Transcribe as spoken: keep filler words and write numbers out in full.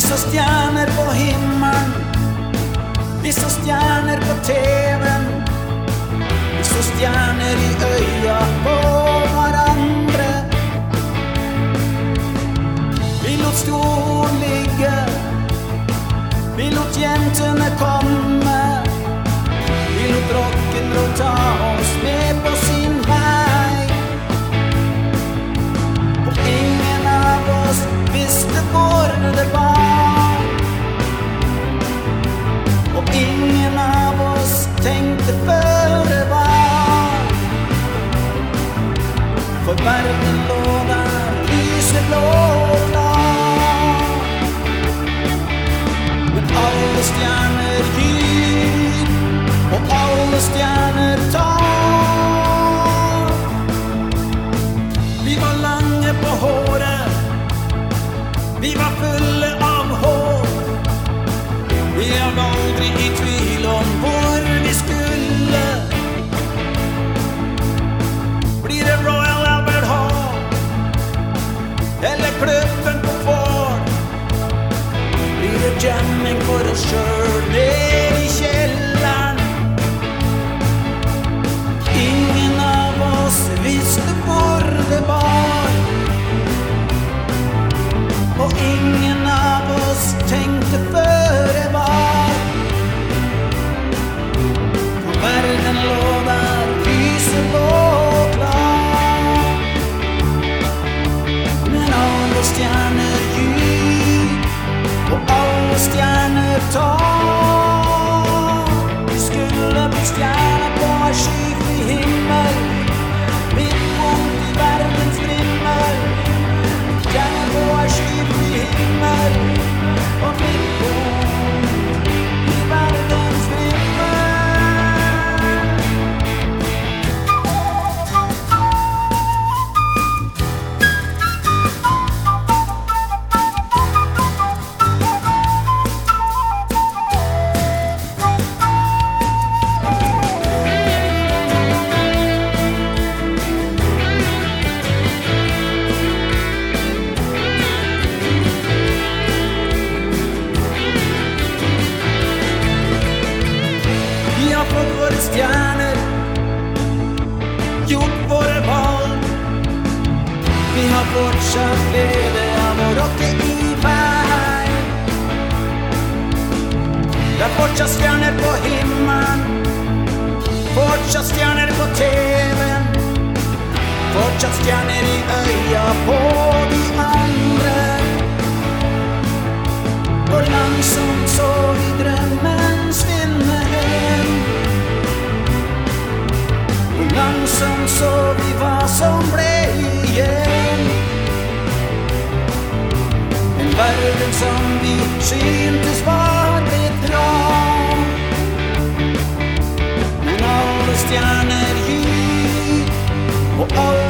så stjerner på himmelen, vi så stjerner på TV-en, vi så stjerner i øya på hverandre. Vi lot stolen ligge, vi lot jentene komme, vi lot rock'n'roll ta oss med på sin vei. Og ingen av oss visste hvor det var, og ingen av oss tenkte før det var. For verden lå der lyseblå og klar, men alle stjerner gir, og alle stjerner tar. Vi var lange på håret, vi var fulle av håp, vi var aldri i tvil om hvor vi skulle. Blir det Royal Albert Hall, eller klubben på Ford? Blir det jamming for oss selv ned i kjelleren? Ingen av oss visste hvor det var, og ingen av oss tenkte før det var. For verden lå der lyseblå og klar, men alle stjerner gir, og alle stjerner tar. Vi skulle bli stjerner på en skyfri himmel, midt rundt i verdens vrimmel. Stjerner på en skyfri himmel, og midt rundt i verdens vrimmel. Vi har fått våre stjerner, gjort våre valg. Vi har fortsatt glede av å rocke i vei. Det er fortsatt stjerner på himmelen, fortsatt stjerner på TV-en, fortsatt stjerner i øya på de andre. Og langsomt så vi drømmen svinne hen, og langsomt så vi hva som ble igjen. En verden som vi syntes var litt rar, men alle stjerner gir, og alle